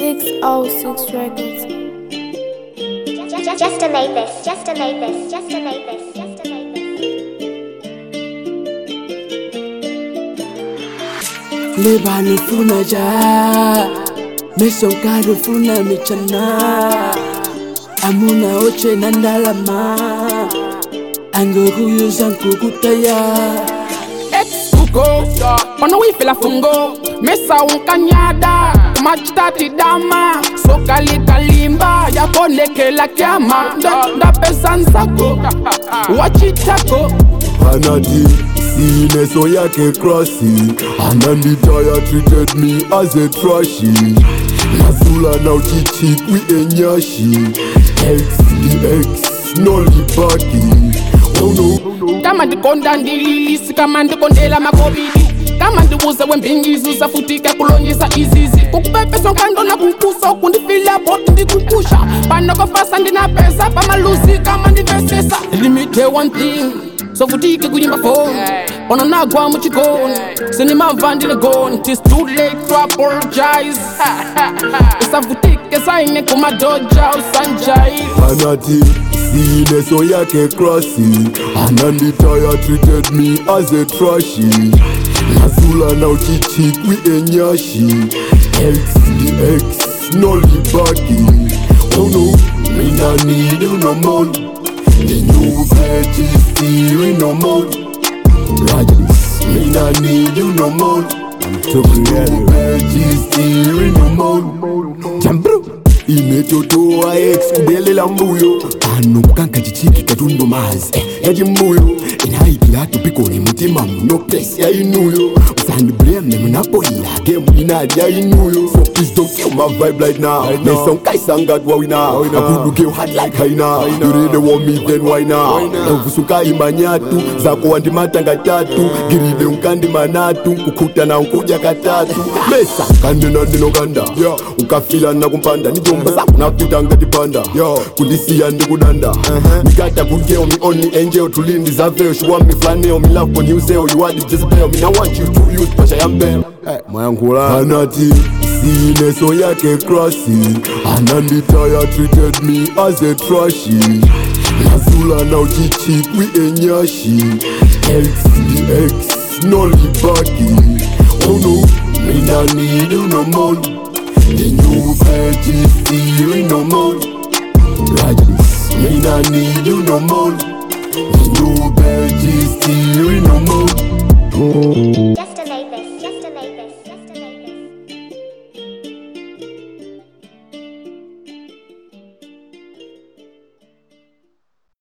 606 Records. Just to make this, just to make this, just to make this, just to make this. Leba nufuna ja Mesonka nufuna michana Amuna oche nandalama Angoruyo zankukutaya Ex-Kuko, ono wifila fungo Mesa unkanyada, machitati dama Soka likalimba, yakoneke la kiama Nda pesa nsako, wachitako Anadi, sineso yake crossy Ananditaya treated me as a trashy Nazula now chichik we enyashi Ex, no libaki Oh no Kama ndikonda ndililisi, kama ndikondela makobidi Kama ndibuze wembingizi, usafutika kulonyisa izizi Kukupepesa nkando na kunkusa, ukundifila boti ndikukusha Panoko fasa ndina pesa, pamaluzi kama ndivesesa Let me tell one thing, sofutike kuyimba phone Onanagwa muchikoni, sinima mvandile gone Tis too late to apologize Usafutike saine kumadoja usanjai Anadi, sineso yake crossy Ananditaya treated me as a trashy Nazula now chichik we enyashi Ex, no libaki Oh no, me not need you no more The new veggie steering no more Rajalis, me not need you no more The new veggie steering no more Jambru Imetotoa ex kubelela mbuyo Ano kukanka chichiki katundo mazi Yaji mbuyo Inaikila tupikoni mutima muno place ya inuyo Usandi blame munapo ila game inadi ya inuyo So please don't kill my vibe right now Nesong kai sangat wa wina Akudu kill hard like haina You really want me then why now Uvusuka imanyatu Zako wandi matanga tatu Giride unkandi manatu Kukuta na unkuja katatu Mesa kande na ndino ganda Ukafila na kumpanda Nijomba saku na kutanga dipanda Kudisia ndi kudanda Nikata kugeo mi only angel Tulindi zaveo She want me flaneo Mi love when you say you are the Jezebel Me I want you to use Pasha yambel Mwayankula Anati Sineso yake crossy Ananditaya treated me as a trashy Nazula now chichik we enyashi Ex, no libaki Oh no, me not need you no more The new veggie steering no more Rajalis, me not need you no more The new veggie steering no more Just to